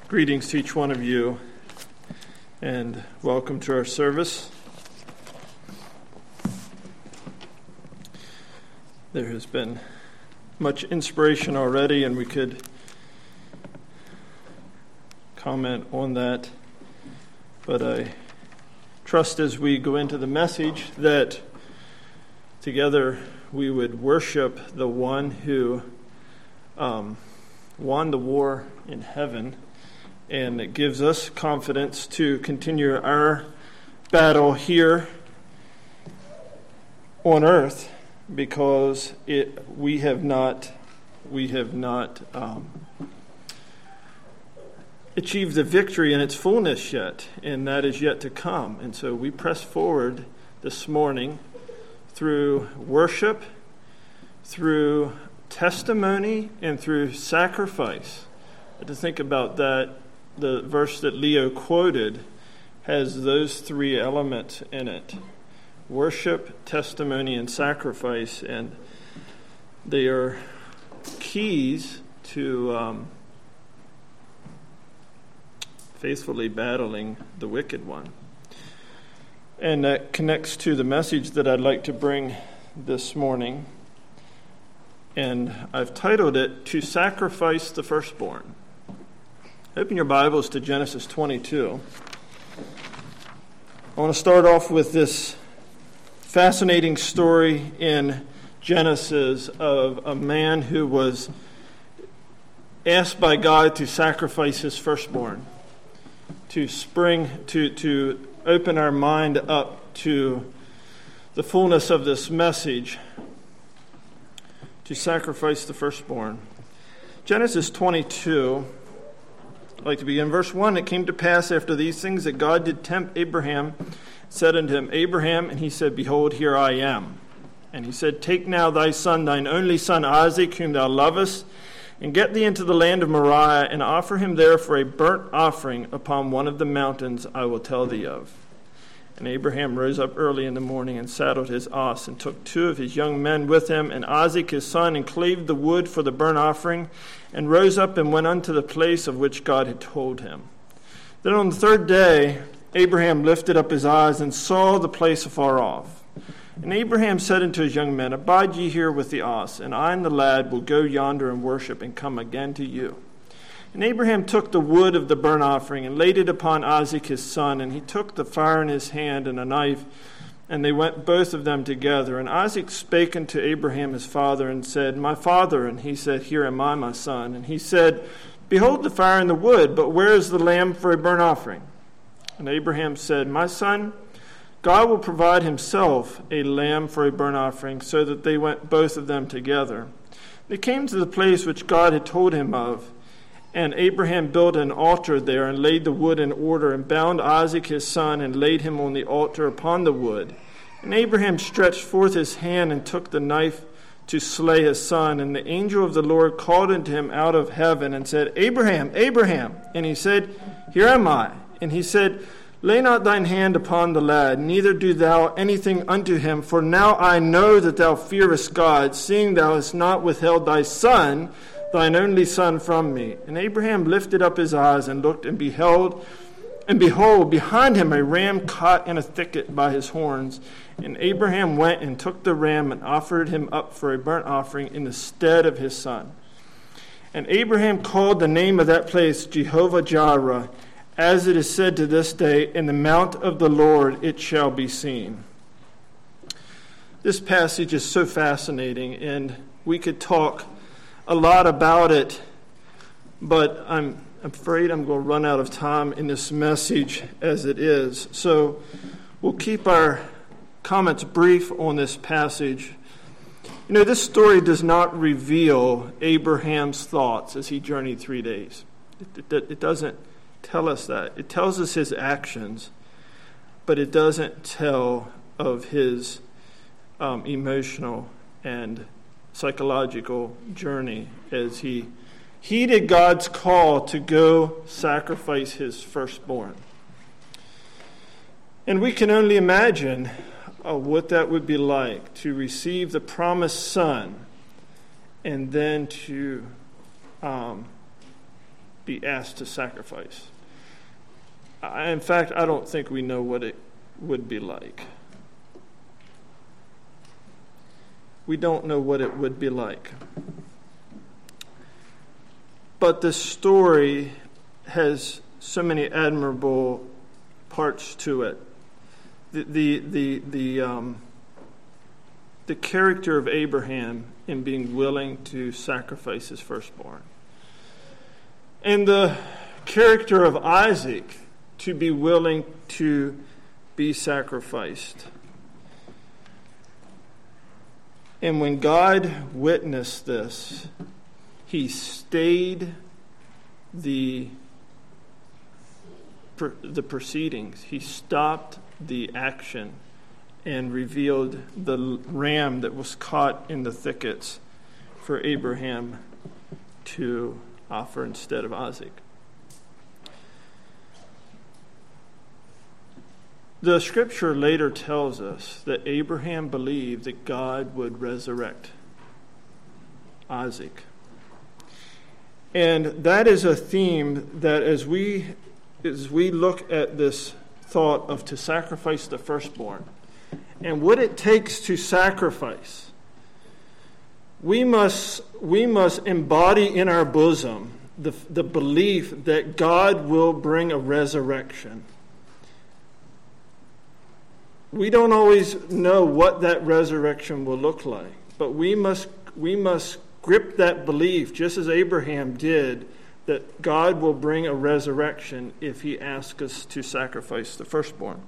Greetings to each one of you, and welcome to our service. There has been much inspiration already, and we could comment on that, but I trust as we go into the message that together we would worship the one who won the war in heaven. And it gives us confidence to continue our battle here on earth, because we have not achieved the victory in its fullness yet, and that is yet to come. And so we press forward this morning through worship, through testimony, and through sacrifice. To think about that. The verse that Leo quoted has those three elements in it: worship, testimony, and sacrifice, and they are keys to faithfully battling the wicked one. And that connects to the message that I'd like to bring this morning, and I've titled it, "To Sacrifice the Firstborn." Open your Bibles to Genesis 22. I want to start off with this fascinating story in Genesis of a man who was asked by God to sacrifice his firstborn, to open our mind up to the fullness of this message, to sacrifice the firstborn. Genesis 22. I'd like to begin verse 1. It came to pass after these things that God did tempt Abraham, said unto him, Abraham, and he said, Behold, here I am. And he said, Take now thy son, thine only son Isaac, whom thou lovest, and get thee into the land of Moriah, and offer him there for a burnt offering upon one of the mountains I will tell thee of. And Abraham rose up early in the morning and saddled his ox, and took 2 of his young men with him, and Isaac his son, and clave the wood for the burnt offering, and rose up and went unto the place of which God had told him. Then on the 3rd day Abraham lifted up his eyes and saw the place afar off. And Abraham said unto his young men, Abide ye here with the ox, and I and the lad will go yonder and worship, and come again to you. And Abraham took the wood of the burnt offering, and laid it upon Isaac his son, and he took the fire in his hand and a knife, and they went both of them together. And Isaac spake unto Abraham his father, and said, My father. And he said, Here am I, my son. And he said, Behold the fire and the wood, but where is the lamb for a burnt offering? And Abraham said, My son, God will provide himself a lamb for a burnt offering. So that they went both of them together. They came to the place which God had told him of. And Abraham built an altar there, and laid the wood in order, and bound Isaac his son, and laid him on the altar upon the wood. And Abraham stretched forth his hand, and took the knife to slay his son. And the angel of the Lord called unto him out of heaven, and said, Abraham, Abraham. And he said, Here am I. And he said, Lay not thine hand upon the lad, neither do thou anything unto him. For now I know that thou fearest God, seeing thou hast not withheld thy son, thine only son, from me. And Abraham lifted up his eyes and looked, and behold, behind him a ram caught in a thicket by his horns. And Abraham went and took the ram and offered him up for a burnt offering in the stead of his son. And Abraham called the name of that place Jehovah-Jireh, as it is said to this day, In the mount of the Lord it shall be seen. This passage is so fascinating, and we could talk a lot about it, but I'm afraid I'm going to run out of time in this message as it is. So we'll keep our comments brief on this passage. You know, this story does not reveal Abraham's thoughts as he journeyed 3 days. It doesn't tell us that. It tells us his actions, but it doesn't tell of his emotional and psychological journey as he heeded God's call to go sacrifice his firstborn. And we can only imagine what that would be like to receive the promised son and then to be asked to sacrifice. In fact, I don't think we know what it would be like. We don't know what it would be like. But the story has so many admirable parts to it. The character of Abraham in being willing to sacrifice his firstborn, and the character of Isaac to be willing to be sacrificed. And when God witnessed this, he stayed the proceedings. He stopped the action and revealed the ram that was caught in the thickets for Abraham to offer instead of Isaac. The scripture later tells us that Abraham believed that God would resurrect Isaac. And that is a theme that as we look at this thought of to sacrifice the firstborn and what it takes to sacrifice, we must embody in our bosom the belief that God will bring a resurrection. We don't always know what that resurrection will look like, but we must grip that belief, just as Abraham did, that God will bring a resurrection if he asks us to sacrifice the firstborn.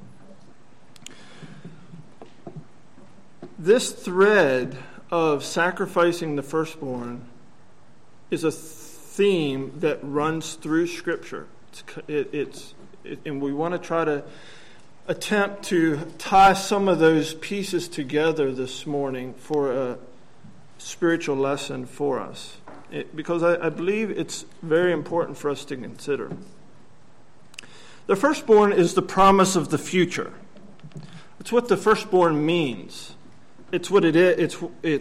This thread of sacrificing the firstborn is a theme that runs through Scripture. And we want to try to attempt to tie some of those pieces together this morning for a spiritual lesson for us, because I believe it's very important for us to consider. The firstborn is the promise of the future. It's what the firstborn means. It's what it is.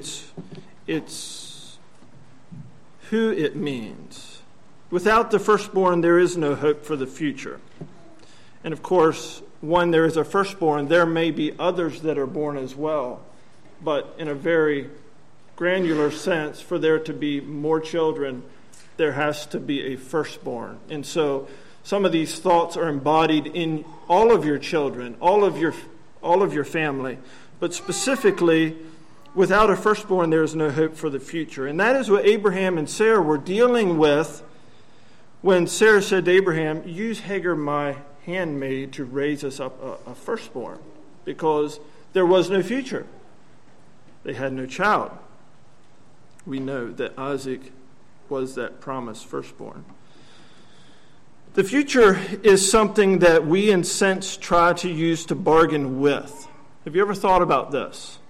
It's who it means. Without the firstborn, there is no hope for the future. And of course, when there is a firstborn, there may be others that are born as well. But in a very granular sense, for there to be more children, there has to be a firstborn. And so some of these thoughts are embodied in all of your children, all of your family. But specifically, without a firstborn, there is no hope for the future. And that is what Abraham and Sarah were dealing with when Sarah said to Abraham, "Use Hagar, my handmaid, to raise us up a firstborn," because there was no future. They had no child. We know that Isaac was that promised firstborn. The future is something that we, in sense, try to use to bargain with. Have you ever thought about this?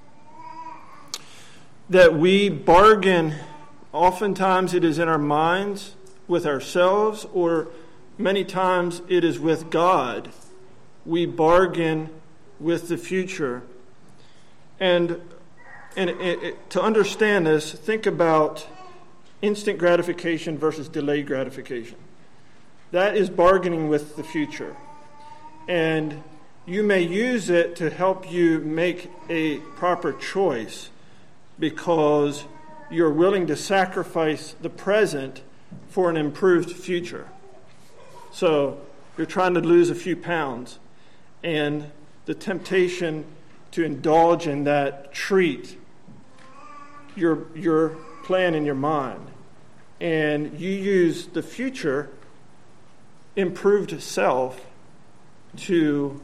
That we bargain, oftentimes it is in our minds, with ourselves, or many times it is with God. We bargain with the future. And to understand this, think about instant gratification versus delayed gratification. That is bargaining with the future. And you may use it to help you make a proper choice because you're willing to sacrifice the present for an improved future. So you're trying to lose a few pounds, and the temptation to indulge in that treat, you're playing in your mind. And you use the future improved self to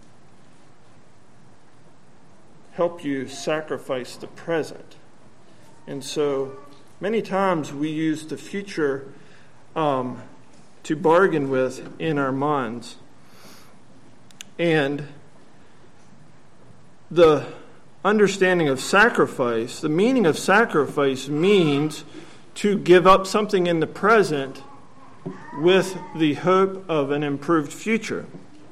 help you sacrifice the present. And so many times we use the future to bargain with in our minds. And the understanding of sacrifice, the meaning of sacrifice means to give up something in the present with the hope of an improved future.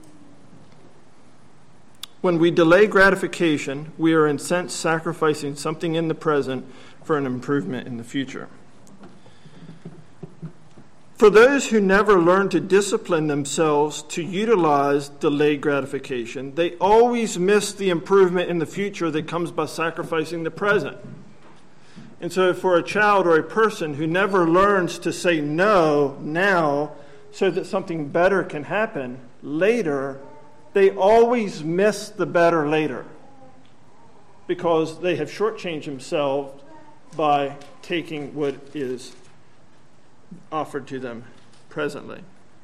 When we delay gratification, we are in sense sacrificing something in the present for an improvement in the future. For those who never learn to discipline themselves to utilize delayed gratification, they always miss the improvement in the future that comes by sacrificing the present. And so for a child or a person who never learns to say no now so that something better can happen later, they always miss the better later because they have shortchanged themselves by taking what is offered to them presently.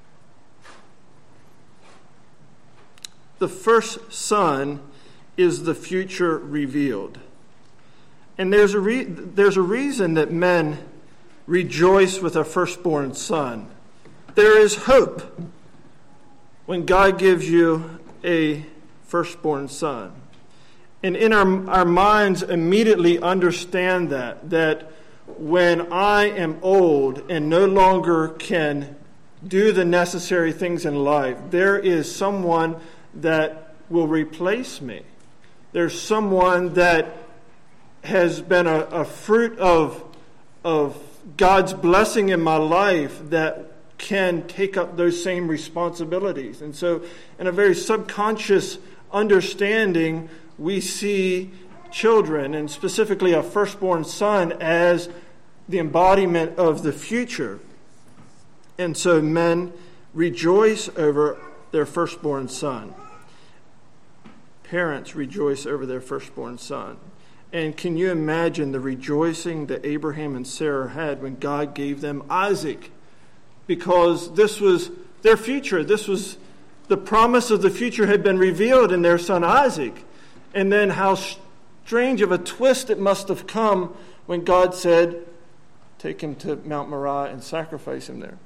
The first son is the future revealed. And there's a reason that men rejoice with a firstborn son. There is hope when God gives you a firstborn son. And in our minds immediately understand that when I am old and no longer can do the necessary things in life, there is someone that will replace me. There's someone that has been a fruit of God's blessing in my life that can take up those same responsibilities. And so in a very subconscious understanding, we see children, and specifically a firstborn son, as the embodiment of the future. And so men rejoice over their firstborn son. Parents rejoice over their firstborn son. And can you imagine the rejoicing that Abraham and Sarah had when God gave them Isaac? Because this was their future. This was the promise of the future had been revealed in their son Isaac. And then how strange of a twist it must have come when God said, take him to Mount Moriah and sacrifice him there.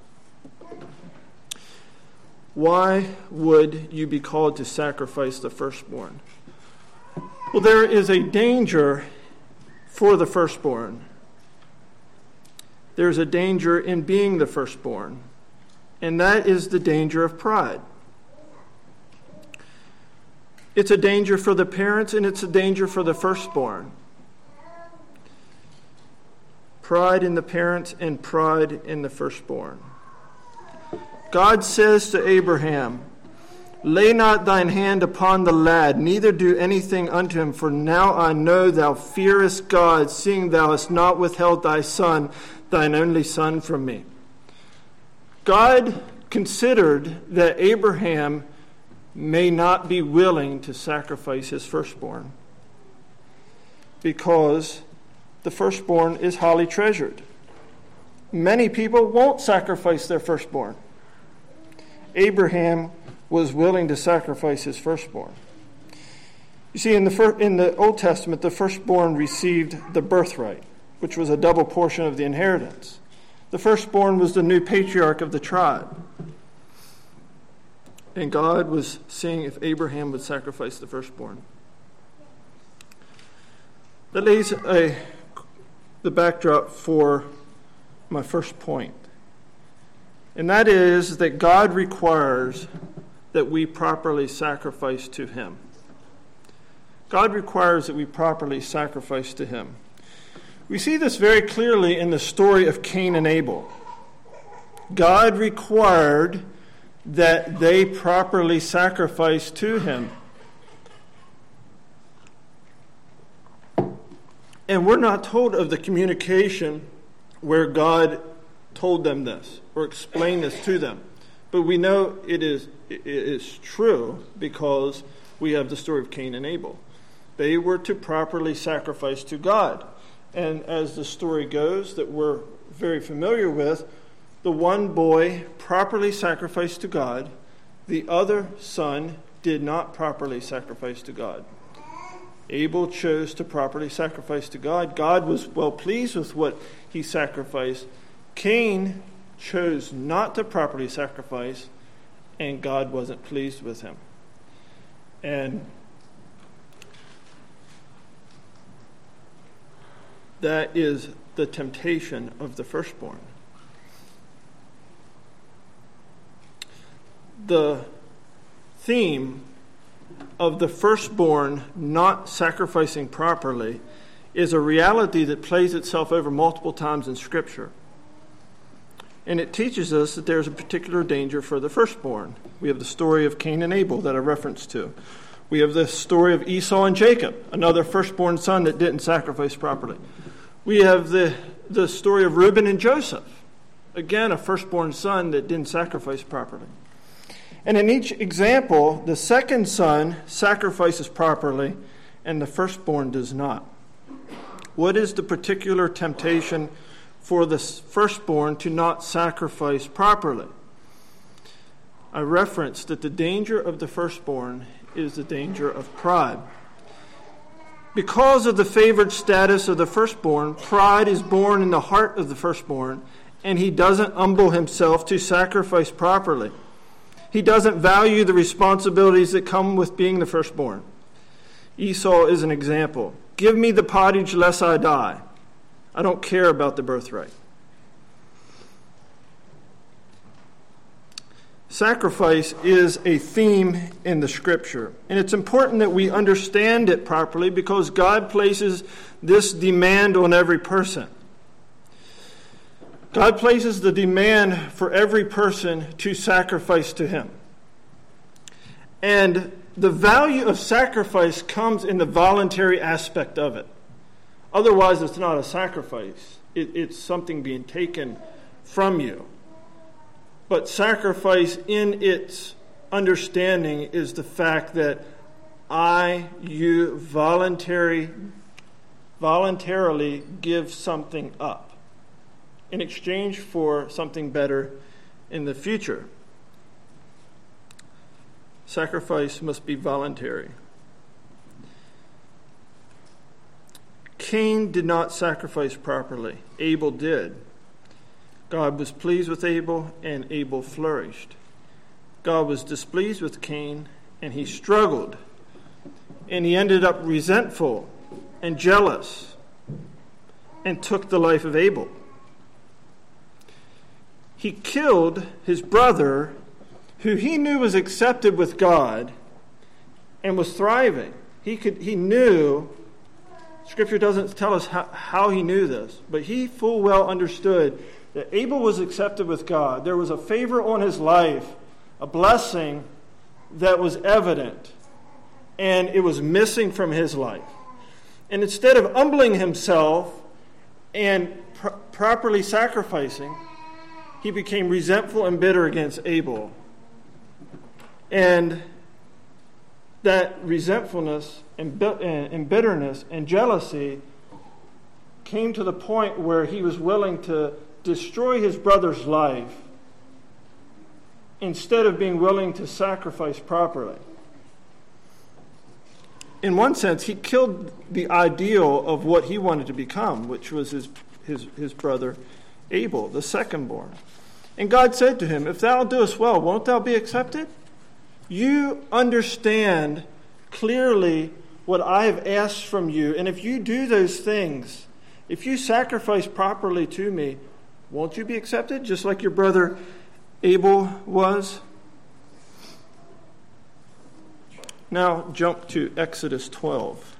Why would you be called to sacrifice the firstborn? Well, there is a danger for the firstborn. There's a danger in being the firstborn, and that is the danger of pride. It's a danger for the parents, and it's a danger for the firstborn. Pride in the parents and pride in the firstborn. God says to Abraham, lay not thine hand upon the lad, neither do anything unto him, for now I know thou fearest God, seeing thou hast not withheld thy son, thine only son, from me. God considered that Abraham may not be willing to sacrifice his firstborn because the firstborn is highly treasured. Many people won't sacrifice their firstborn. Abraham was willing to sacrifice his firstborn. You see, in the Old Testament, the firstborn received the birthright, which was a double portion of the inheritance. The firstborn was the new patriarch of the tribe. And God was seeing if Abraham would sacrifice the firstborn. That lays the backdrop for my first point. And that is that God requires that we properly sacrifice to him. God requires that we properly sacrifice to him. We see this very clearly in the story of Cain and Abel. God required that they properly sacrifice to him. And we're not told of the communication where God told them this or explained this to them. But we know it is true because we have the story of Cain and Abel. They were to properly sacrifice to God. And as the story goes that we're very familiar with, the one boy properly sacrificed to God. The other son did not properly sacrifice to God. Abel chose to properly sacrifice to God. God was well pleased with what he sacrificed. Cain chose not to properly sacrifice, and God wasn't pleased with him. And that is the temptation of the firstborn. The theme of the firstborn not sacrificing properly is a reality that plays itself over multiple times in Scripture. And it teaches us that there's a particular danger for the firstborn. We have the story of Cain and Abel that I referenced to. We have the story of Esau and Jacob, another firstborn son that didn't sacrifice properly. We have the story of Reuben and Joseph, again, a firstborn son that didn't sacrifice properly. And in each example, the second son sacrifices properly, and the firstborn does not. What is the particular temptation for the firstborn to not sacrifice properly? I referenced that the danger of the firstborn is the danger of pride. Because of the favored status of the firstborn, pride is born in the heart of the firstborn, and he doesn't humble himself to sacrifice properly. He doesn't value the responsibilities that come with being the firstborn. Esau is an example. Give me the pottage lest I die. I don't care about the birthright. Sacrifice is a theme in the Scripture, and it's important that we understand it properly because God places this demand on every person. God places the demand for every person to sacrifice to Him. And the value of sacrifice comes in the voluntary aspect of it. Otherwise, it's not a sacrifice. It's something being taken from you. But sacrifice in its understanding is the fact that you voluntarily give something up in exchange for something better in the future. Sacrifice must be voluntary. Cain did not sacrifice properly. Abel did. God was pleased with Abel, and Abel flourished. God was displeased with Cain, and he struggled. And he ended up resentful and jealous and took the life of Abel. He killed his brother, who he knew was accepted with God and was thriving. He knew, Scripture doesn't tell us how he knew this, but he full well understood that Abel was accepted with God. There was a favor on his life, a blessing that was evident, and it was missing from his life. And instead of humbling himself and properly sacrificing, he became resentful and bitter against Abel. And that resentfulness and bitterness and jealousy came to the point where he was willing to destroy his brother's life instead of being willing to sacrifice properly. In one sense, he killed the ideal of what he wanted to become, which was his brother Abel, the secondborn. And God said to him, "If thou doest well, won't thou be accepted? You understand clearly what I have asked from you, and if you do those things, if you sacrifice properly to me, won't you be accepted, just like your brother Abel was?" Now jump to Exodus 12.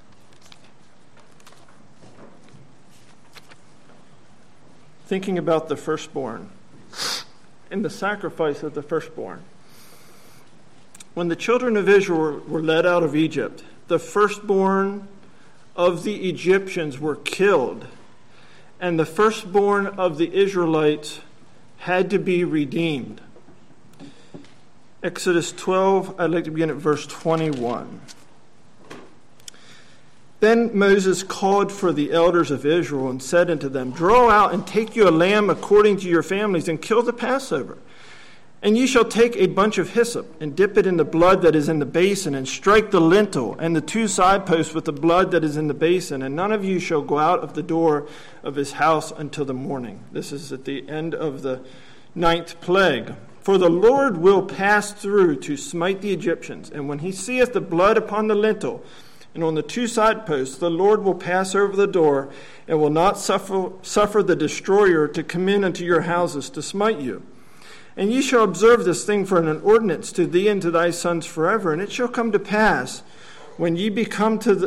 Thinking about the firstborn and the sacrifice of the firstborn. When the children of Israel were led out of Egypt, the firstborn of the Egyptians were killed, and the firstborn of the Israelites had to be redeemed. Exodus 12, I'd like to begin at verse 21. Then Moses called for the elders of Israel and said unto them, "Draw out and take you a lamb according to your families, and kill the Passover. And ye shall take a bunch of hyssop, and dip it in the blood that is in the basin, and strike the lintel and the two side posts with the blood that is in the basin. And none of you shall go out of the door of his house until the morning." This is at the end of the 9th plague. "For the Lord will pass through to smite the Egyptians. And when he seeth the blood upon the lintel and on the two side posts, the Lord will pass over the door, and will not suffer the destroyer to come in unto your houses to smite you. And ye shall observe this thing for an ordinance to thee and to thy sons forever. And it shall come to pass, when ye come to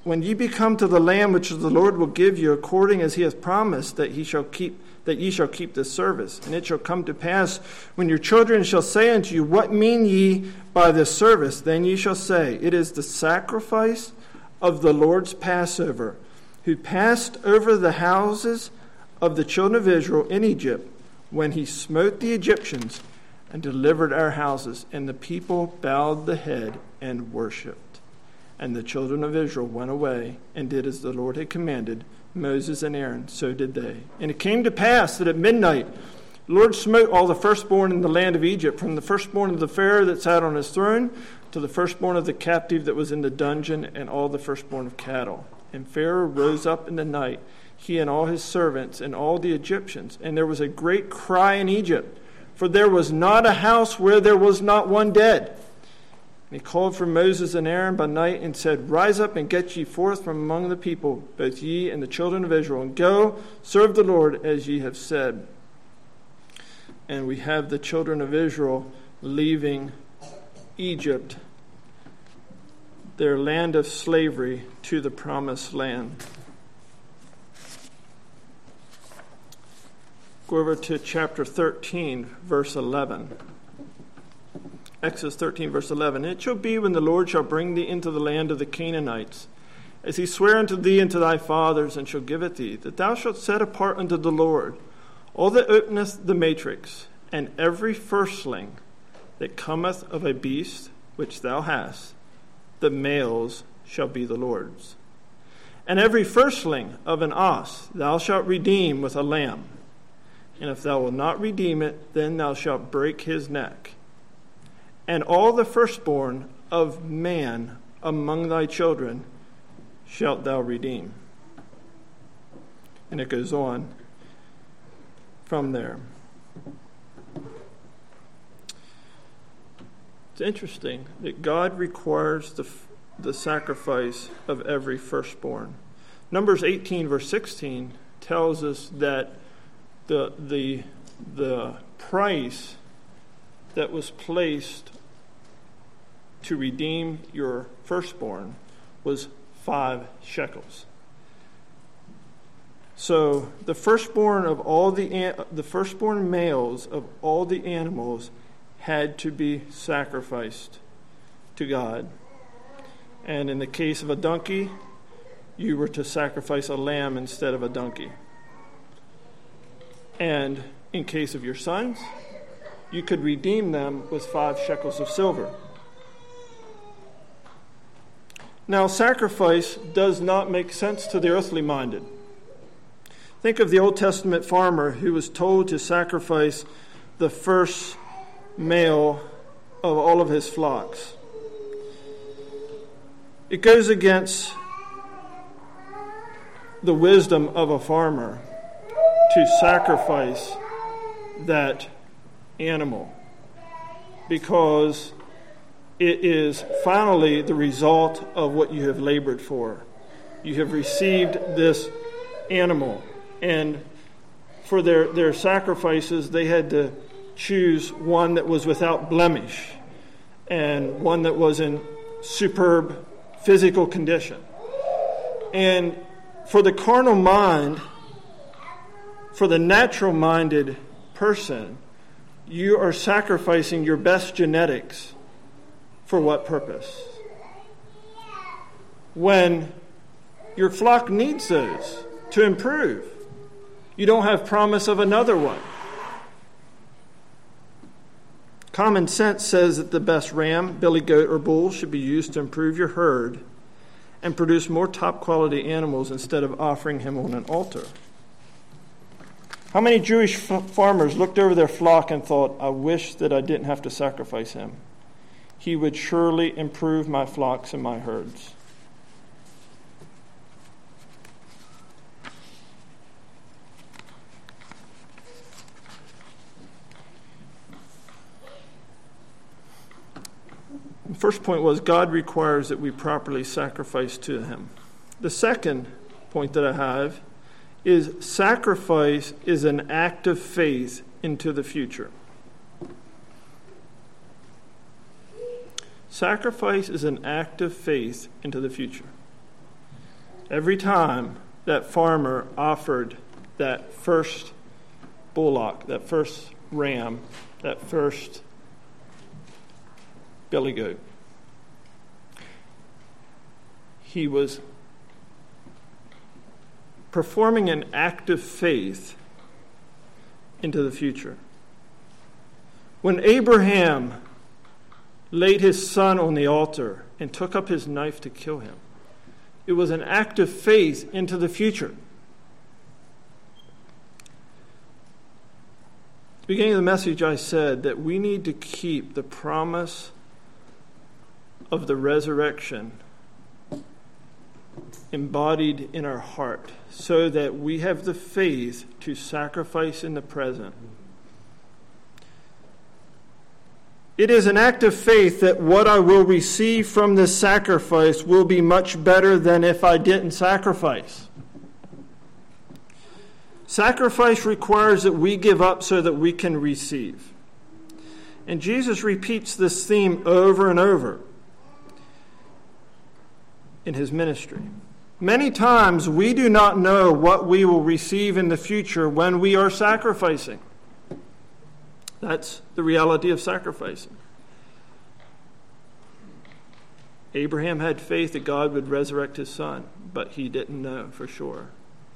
when ye be come to the land which the Lord will give you, according as he hath promised, that ye shall keep this service. And it shall come to pass, when your children shall say unto you, What mean ye by this service? Then ye shall say, It is the sacrifice of the Lord's Passover, who passed over the houses of the children of Israel in Egypt, when he smote the Egyptians and delivered our houses. And the people bowed the head and worshipped. And the children of Israel went away and did as the Lord had commanded Moses and Aaron, so did they. And it came to pass that at midnight the Lord smote all the firstborn in the land of Egypt, from the firstborn of the Pharaoh that sat on his throne, to the firstborn of the captive that was in the dungeon, and all the firstborn of cattle. And Pharaoh rose up in the night, he and all his servants, and all the Egyptians. And there was a great cry in Egypt, for there was not a house where there was not one dead. And he called for Moses and Aaron by night and said, Rise up and get ye forth from among the people, both ye and the children of Israel, and go serve the Lord as ye have said. And we have the children of Israel leaving Egypt, their land of slavery, to the promised land. Go over to chapter 13, verse 11. Exodus 13, verse 11. It shall be when the Lord shall bring thee into the land of the Canaanites, as he sware unto thee and to thy fathers, and shall give it thee, that thou shalt set apart unto the Lord all that openeth the matrix, and every firstling that cometh of a beast which thou hast, the males shall be the Lord's. And every firstling of an ox thou shalt redeem with a lamb. And if thou wilt not redeem it, then thou shalt break his neck. And all the firstborn of man among thy children shalt thou redeem. And it goes on from there. It's interesting that God requires the sacrifice of every firstborn. Numbers 18, verse 16 tells us that the price that was placed to redeem your firstborn was 5 shekels. So the firstborn of all the firstborn males of all the animals had to be sacrificed to God. And in the case of a donkey, you were to sacrifice a lamb instead of a donkey. And in case of your sons, you could redeem them with 5 shekels of silver. Now, sacrifice does not make sense to the earthly minded. Think of the Old Testament farmer who was told to sacrifice the first male of all of his flocks. It goes against the wisdom of a farmer to sacrifice that animal, because it is finally the result of what you have labored for. You have received this animal, and for their sacrifices, they had to choose one that was without blemish and one that was in superb physical condition. And for the carnal mind, for the natural-minded person, you are sacrificing your best genetics for what purpose? When your flock needs those to improve, you don't have promise of another one. Common sense says that the best ram, billy goat, or bull should be used to improve your herd and produce more top-quality animals instead of offering him on an altar. How many Jewish farmers looked over their flock and thought, I wish that I didn't have to sacrifice him. He would surely improve my flocks and my herds. The first point was God requires that we properly sacrifice to him. The second point that I have is sacrifice is an act of faith into the future. Sacrifice is an act of faith into the future. Every time that farmer offered that first bullock, that first ram, that first billy goat, he was performing an act of faith into the future. When Abraham laid his son on the altar and took up his knife to kill him, it was an act of faith into the future. At the beginning of the message, I said that we need to keep the promise of the resurrection embodied in our heart so that we have the faith to sacrifice in the present. It is an act of faith that what I will receive from this sacrifice will be much better than if I didn't sacrifice. Sacrifice requires that we give up so that we can receive. And Jesus repeats this theme over and over in his ministry. Many times we do not know what we will receive in the future when we are sacrificing. That's the reality of sacrificing. Abraham had faith that God would resurrect his son, but he didn't know for sure.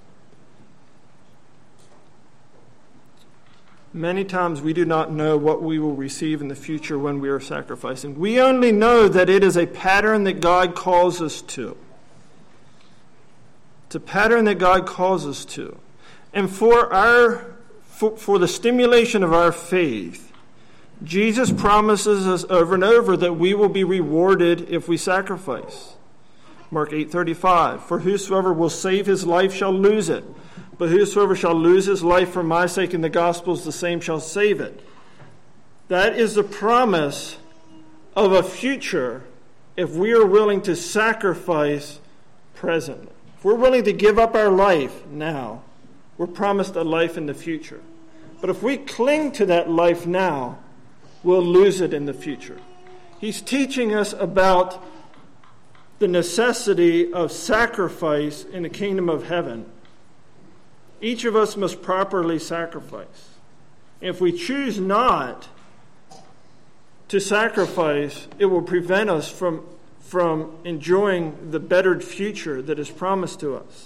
Many times we do not know what we will receive in the future when we are sacrificing. We only know that it is a pattern that God calls us to. It's a pattern that God calls us to. And for the stimulation of our faith, Jesus promises us over and over that we will be rewarded if we sacrifice. Mark 8:35, for whosoever will save his life shall lose it, but whosoever shall lose his life for my sake in the gospels, the same shall save it. That is the promise of a future if we are willing to sacrifice presently. If we're willing to give up our life now, we're promised a life in the future. But if we cling to that life now, we'll lose it in the future. He's teaching us about the necessity of sacrifice in the kingdom of heaven. Each of us must properly sacrifice. If we choose not to sacrifice, it will prevent us from enjoying the bettered future that is promised to us.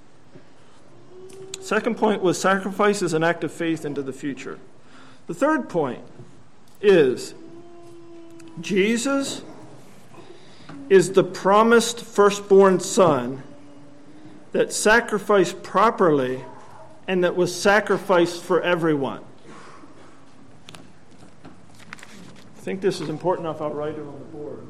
Second point was sacrifice is an act of faith into the future. The third point is Jesus is the promised firstborn son that sacrificed properly and that was sacrificed for everyone. I think this is important enough, I'll write it on the board.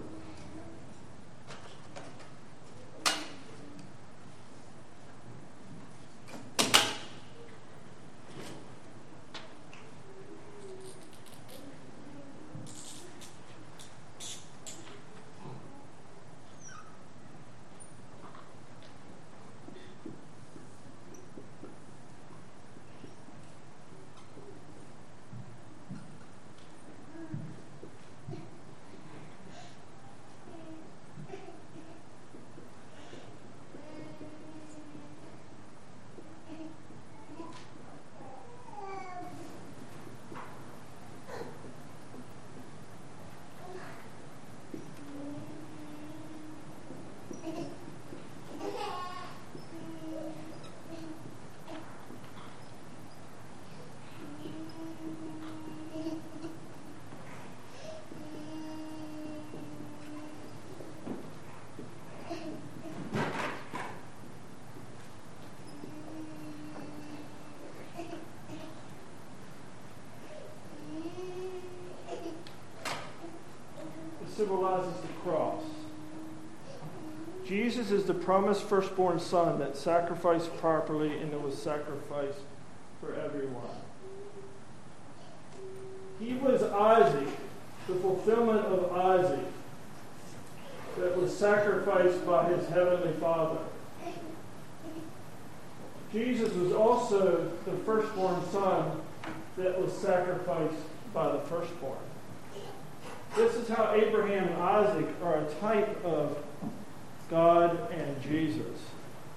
Symbolizes the cross. Jesus is the promised firstborn son that sacrificed properly and that was sacrificed for everyone. He was Isaac, the fulfillment of Isaac that was sacrificed by his heavenly Father. Jesus was also the firstborn son that was sacrificed by the firstborn. This is how Abraham and Isaac are a type of God and Jesus.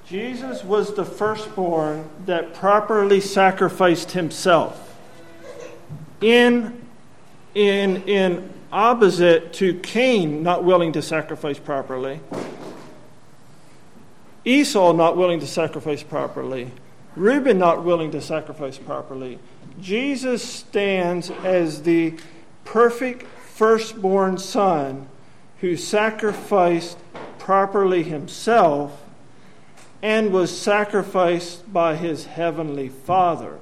Jesus was the firstborn that properly sacrificed himself. In opposite to Cain not willing to sacrifice properly, Esau not willing to sacrifice properly, Reuben not willing to sacrifice properly, Jesus stands as the perfect firstborn son who sacrificed properly himself and was sacrificed by his heavenly Father.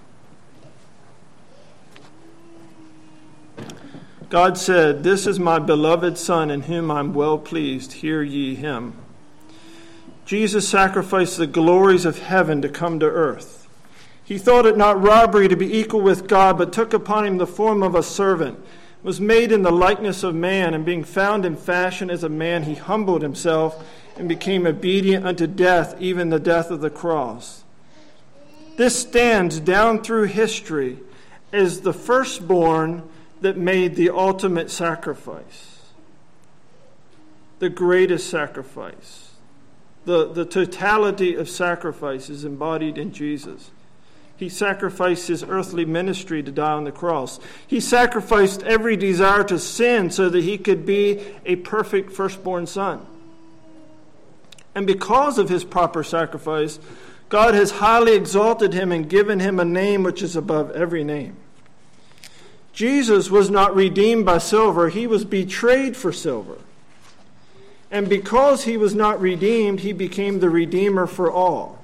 God said, "This is my beloved Son, in whom I am well pleased. Hear ye him." Jesus sacrificed the glories of heaven to come to earth. He thought it not robbery to be equal with God, but took upon him the form of a servant, was made in the likeness of man, and being found in fashion as a man, he humbled himself and became obedient unto death, even the death of the cross. This stands down through history as the firstborn that made the ultimate sacrifice, the greatest sacrifice. The totality of sacrifice is embodied in Jesus. He sacrificed his earthly ministry to die on the cross. He sacrificed every desire to sin so that he could be a perfect firstborn son. And because of his proper sacrifice, God has highly exalted him and given him a name which is above every name. Jesus was not redeemed by silver. He was betrayed for silver. And because he was not redeemed, he became the Redeemer for all.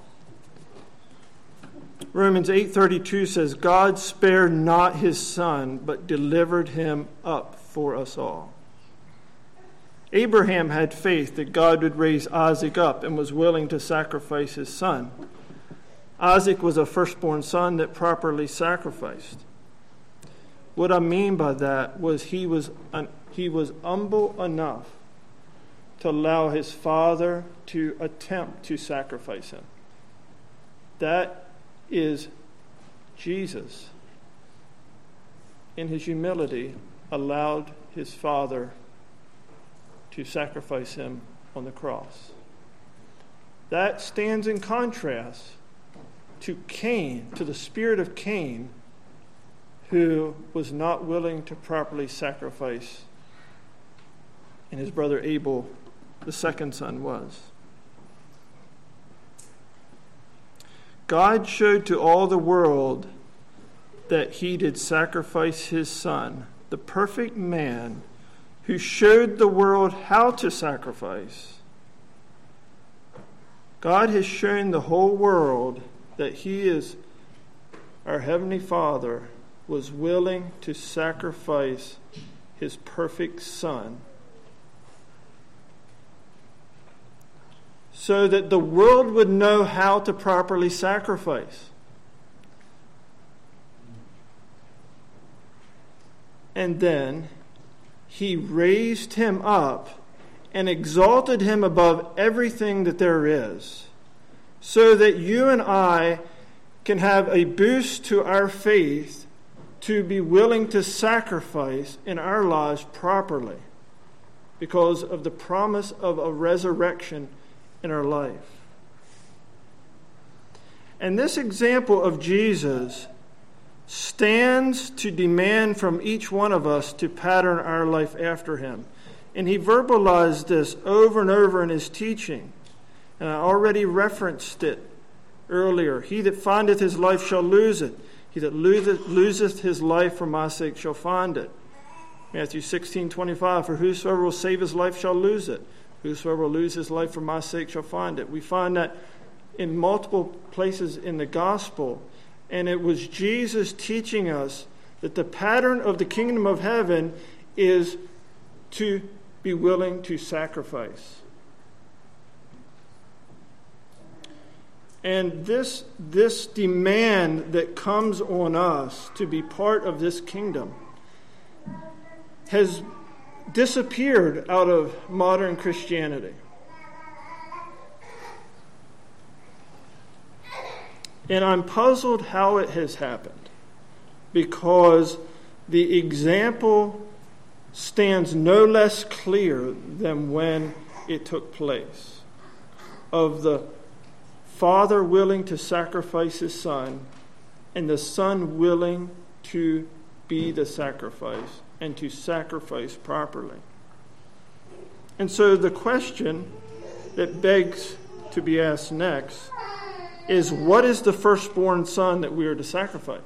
Romans 8:32 says, God spared not his son, but delivered him up for us all. Abraham had faith that God would raise Isaac up and was willing to sacrifice his son. Isaac was a firstborn son that properly sacrificed. What I mean by that was he was humble enough to allow his father to attempt to sacrifice him. That is Jesus, in his humility, allowed his father to sacrifice him on the cross. That stands in contrast to Cain, to the spirit of Cain, who was not willing to properly sacrifice, and his brother Abel, the second son, was. God showed to all the world that he did sacrifice his son, the perfect man who showed the world how to sacrifice. God has shown the whole world that he is, our Heavenly Father, was willing to sacrifice his perfect son so that the world would know how to properly sacrifice. And then he raised him up and exalted him above everything that there is, so that you and I can have a boost to our faith to be willing to sacrifice in our lives properly because of the promise of a resurrection in our life. And this example of Jesus stands to demand from each one of us to pattern our life after him. And he verbalized this over and over in his teaching. And I already referenced it earlier. He that findeth his life shall lose it. He that loseth his life for my sake shall find it. Matthew 16:25, for whosoever will save his life shall lose it. Whosoever will lose his life for my sake shall find it. We find that in multiple places in the gospel. And it was Jesus teaching us that the pattern of the kingdom of heaven is to be willing to sacrifice. And this demand that comes on us to be part of this kingdom has disappeared out of modern Christianity. And I'm puzzled how it has happened, because the example stands no less clear than when it took place of the Father willing to sacrifice his Son, and the Son willing to be the sacrifice and to sacrifice properly. And so the question that begs to be asked next is, what is the firstborn son that we are to sacrifice?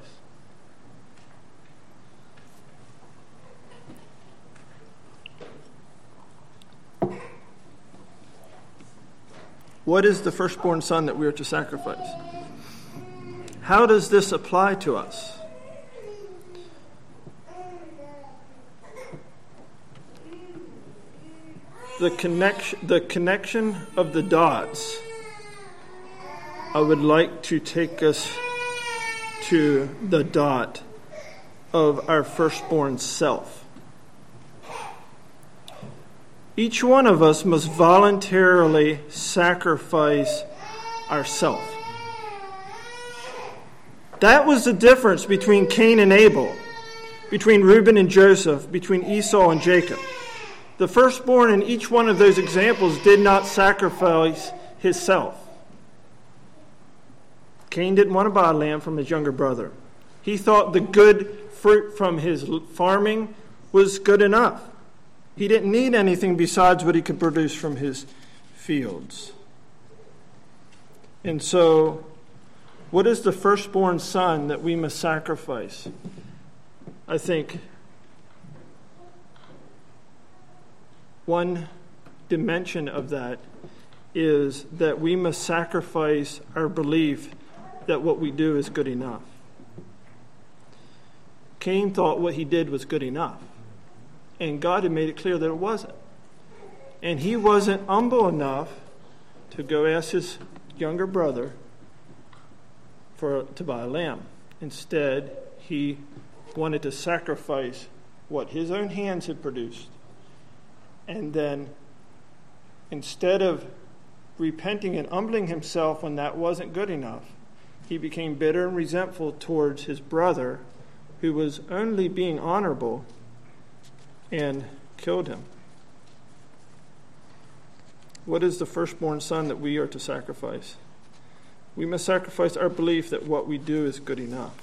What is the firstborn son that we are to sacrifice? How does this apply to us? The connection of the dots, I would like to take us to the dot of our firstborn self. Each one of us must voluntarily sacrifice ourself. That was the difference between Cain and Abel, between Reuben and Joseph, between Esau and Jacob. The firstborn in each one of those examples did not sacrifice his self. Cain didn't want to buy a lamb from his younger brother. He thought the good fruit from his farming was good enough. He didn't need anything besides what he could produce from his fields. And so, what is the firstborn son that we must sacrifice? I think one dimension of that is that we must sacrifice our belief that what we do is good enough. Cain thought what he did was good enough, and God had made it clear that it wasn't. And he wasn't humble enough to go ask his younger brother to buy a lamb. Instead, he wanted to sacrifice what his own hands had produced. And then, instead of repenting and humbling himself when that wasn't good enough, he became bitter and resentful towards his brother, who was only being honorable, and killed him. What is the firstborn son that we are to sacrifice? We must sacrifice our belief that what we do is good enough.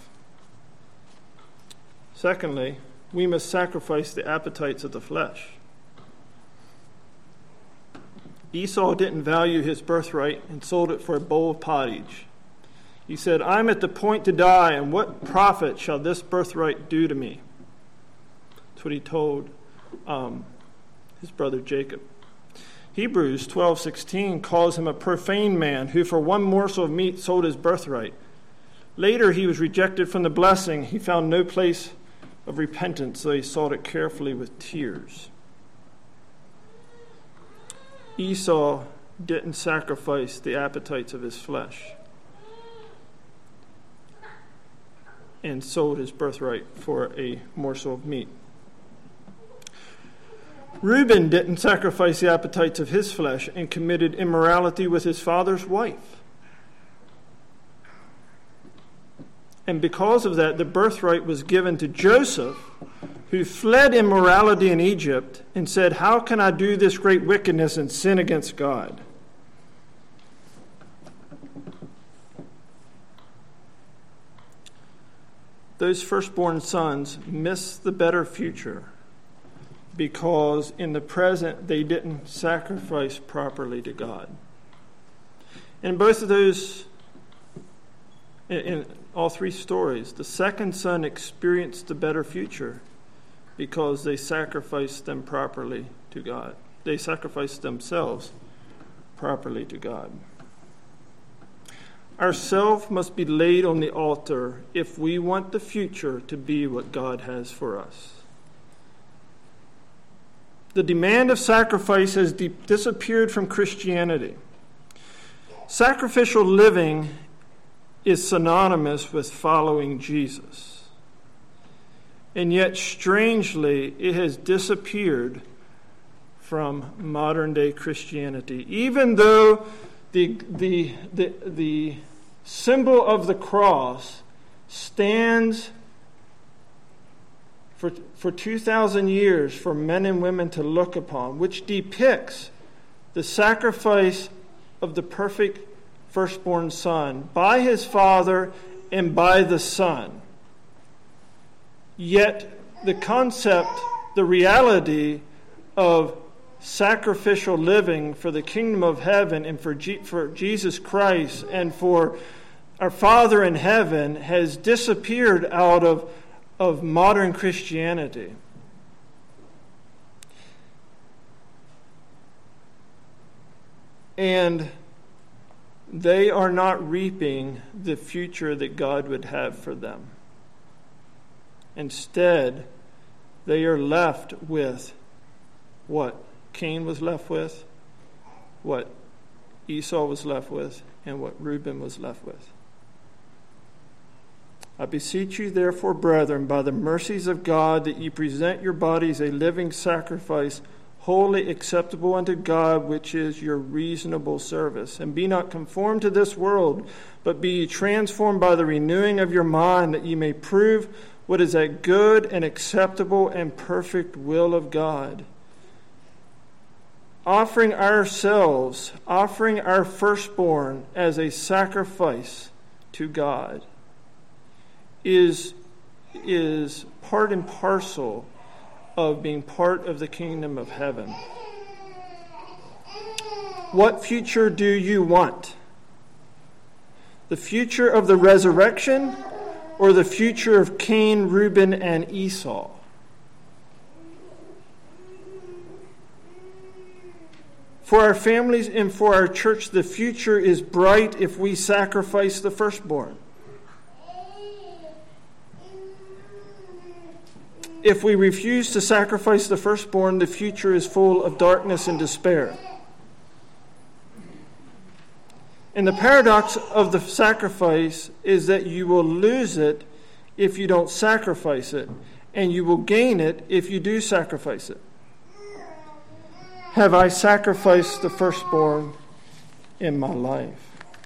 Secondly, we must sacrifice the appetites of the flesh. Esau didn't value his birthright and sold it for a bowl of pottage. He said, "I'm at the point to die, and what profit shall this birthright do to me?" That's what he told his brother Jacob. Hebrews 12:16 calls him a profane man who for one morsel of meat sold his birthright. Later he was rejected from the blessing. He found no place of repentance, so he sought it carefully with tears. Esau didn't sacrifice the appetites of his flesh and sold his birthright for a morsel of meat. Reuben didn't sacrifice the appetites of his flesh and committed immorality with his father's wife. And because of that, the birthright was given to Joseph, who fled immorality in Egypt and said, "How can I do this great wickedness and sin against God?" Those firstborn sons missed the better future because in the present they didn't sacrifice properly to God. In both of those, in all three stories, the second son experienced the better future because they sacrificed them properly to God. They sacrificed themselves properly to God. Ourself must be laid on the altar if we want the future to be what God has for us. The demand of sacrifice has disappeared from Christianity. Sacrificial living is synonymous with following Jesus. And yet, strangely, it has disappeared from modern-day Christianity. Even though the symbol of the cross stands for 2,000 years for men and women to look upon, which depicts the sacrifice of the perfect firstborn son by his father and by the son. Yet the concept, the reality of sacrificial living for the kingdom of heaven and for Jesus Christ and for our Father in heaven has disappeared out of modern Christianity. And they are not reaping the future that God would have for them. Instead, they are left with what Cain was left with, what Esau was left with, and what Reuben was left with. I beseech you, therefore, brethren, by the mercies of God, that ye present your bodies a living sacrifice, wholly acceptable unto God, which is your reasonable service. And be not conformed to this world, but be ye transformed by the renewing of your mind, that ye may prove what is that good and acceptable and perfect will of God. Offering our firstborn as a sacrifice to God is part and parcel of being part of the kingdom of heaven. What future do you want? The future of the resurrection or the future of Cain, Reuben, and Esau? For our families and for our church, the future is bright if we sacrifice the firstborn. If we refuse to sacrifice the firstborn, the future is full of darkness and despair. And the paradox of the sacrifice is that you will lose it if you don't sacrifice it, and you will gain it if you do sacrifice it. Have I sacrificed the firstborn in my life?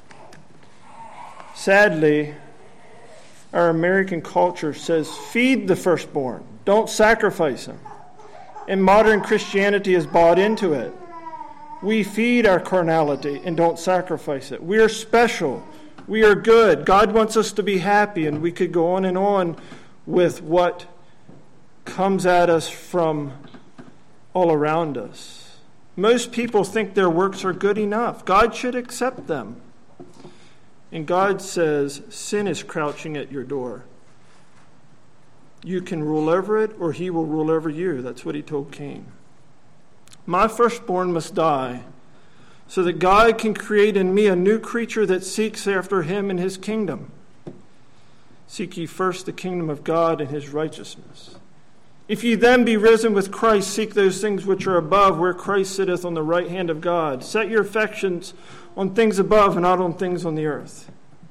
Sadly, our American culture says, feed the firstborn, don't sacrifice him. And modern Christianity has bought into it. We feed our carnality and don't sacrifice it. We are special. We are good. God wants us to be happy, and we could go on and on with what comes at us from all around us. Most people think their works are good enough. God should accept them. And God says, sin is crouching at your door. You can rule over it, or he will rule over you. That's what he told Cain. My firstborn must die, so that God can create in me a new creature that seeks after him and his kingdom. Seek ye first the kingdom of God and his righteousness. If ye then be risen with Christ, seek those things which are above, where Christ sitteth on the right hand of God. Set your affections on things above and not on things on the earth.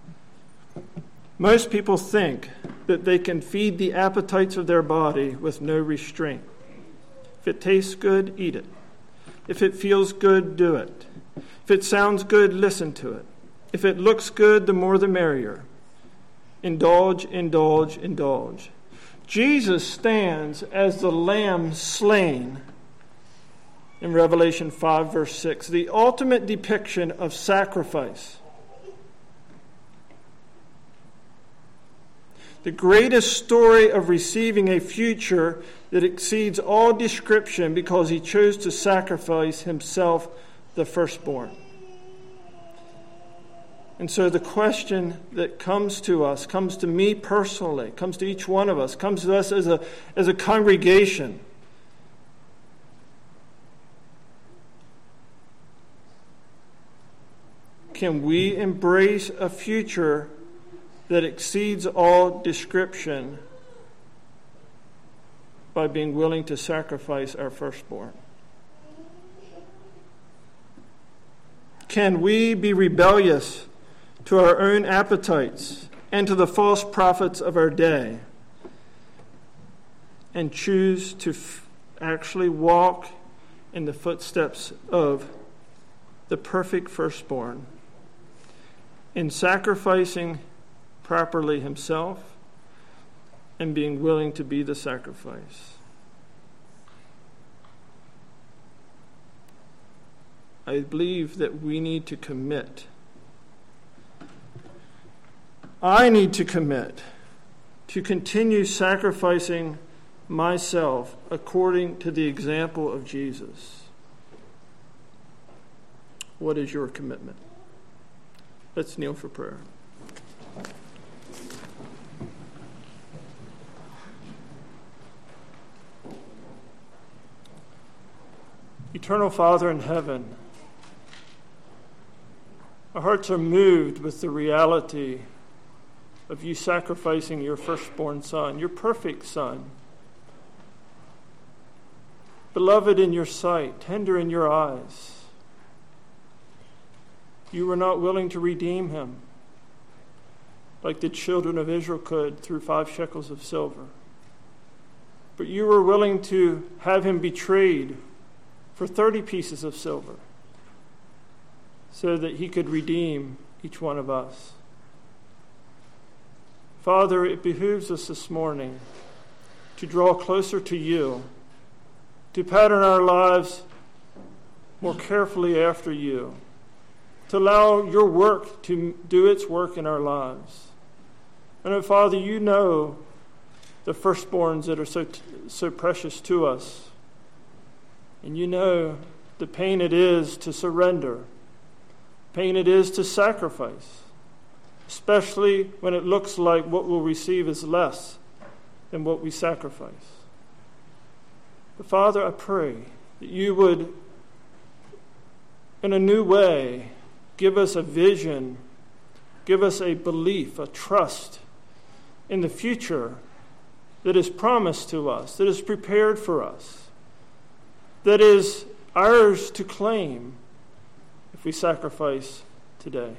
Most people think that they can feed the appetites of their body with no restraint. If it tastes good, eat it. If it feels good, do it. If it sounds good, listen to it. If it looks good, the more the merrier. Indulge, indulge, indulge. Jesus stands as the lamb slain in Revelation 5, verse 6, the ultimate depiction of sacrifice. The greatest story of receiving a future that exceeds all description, because he chose to sacrifice himself, the firstborn. And so the question that comes to us, comes to me personally, comes to each one of us, comes to us as a congregation. Can we embrace a future that exceeds all description by being willing to sacrifice our firstborn? Can we be rebellious to our own appetites and to the false prophets of our day, and choose to actually walk in the footsteps of the perfect firstborn in sacrificing properly himself and being willing to be the sacrifice? I believe that we need to commit I need to commit to continue sacrificing myself according to the example of Jesus. What is your commitment? Let's kneel for prayer. Eternal Father in heaven, our hearts are moved with the reality of you sacrificing your firstborn Son, your perfect Son, beloved in your sight, tender in your eyes. You were not willing to redeem him like the children of Israel could through 5 shekels of silver. But you were willing to have him betrayed for 30 pieces of silver so that he could redeem each one of us. Father, it behooves us this morning to draw closer to you, to pattern our lives more carefully after you, to allow your work to do its work in our lives. And Father, you know the firstborns that are so precious to us. And you know the pain it is to surrender, pain it is to sacrifice, especially when it looks like what we'll receive is less than what we sacrifice. But Father, I pray that you would, in a new way, give us a vision, give us a belief, a trust in the future that is promised to us, that is prepared for us, that is ours to claim if we sacrifice today.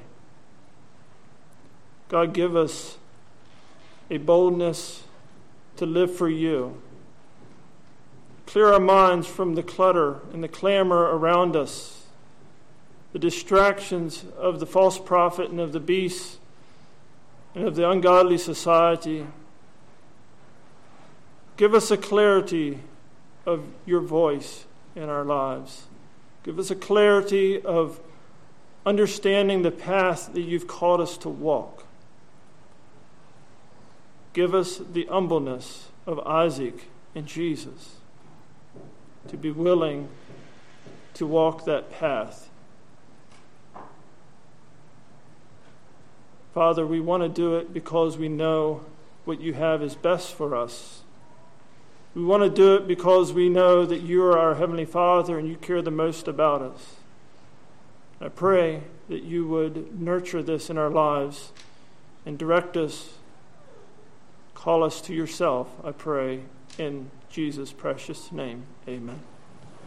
God, give us a boldness to live for you. Clear our minds from the clutter and the clamor around us, the distractions of the false prophet and of the beast and of the ungodly society. Give us a clarity of your voice in our lives. Give us a clarity of understanding the path that you've called us to walk. Give us the humbleness of Isaac and Jesus to be willing to walk that path. Father, we want to do it because we know what you have is best for us. We want to do it because we know that you are our Heavenly Father and you care the most about us. I pray that you would nurture this in our lives and direct us, call us to yourself, I pray, in Jesus' precious name. Amen.